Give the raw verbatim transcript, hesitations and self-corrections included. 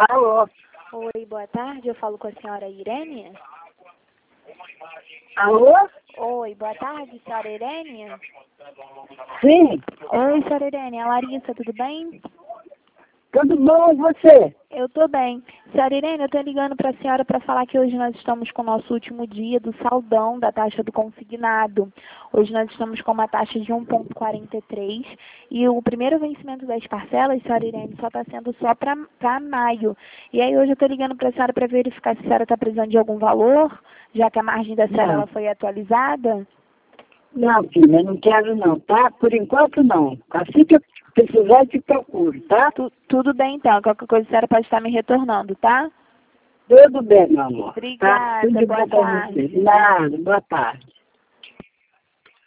Alô? Oi, boa tarde. Eu falo com a senhora Irene? Alô? Oi, boa tarde, senhora Irene? Sim, Oi, senhora Irene. É a Larissa, tudo bem? tudo bom e você? Eu tô bem. Senhora Irene, eu tô ligando para a senhora para falar que hoje nós estamos com o nosso último dia do saldão da taxa do consignado. Hoje nós estamos com uma taxa de um vírgula quarenta e três e o primeiro vencimento das parcelas, senhora Irene, só está sendo só para maio. E aí hoje eu tô ligando para a senhora para verificar se a senhora está precisando de algum valor, já que a margem da senhora Não. ela foi atualizada. Não, filha, não quero não, tá? Por enquanto não. Assim que eu precisar, eu te procuro, tá? Tu- tudo bem então, qualquer coisa a senhora pode estar me retornando, tá? Tudo bem, meu amor. Tá? Obrigada, Tudo de boa bom pra tarde. você. Nada, boa tarde.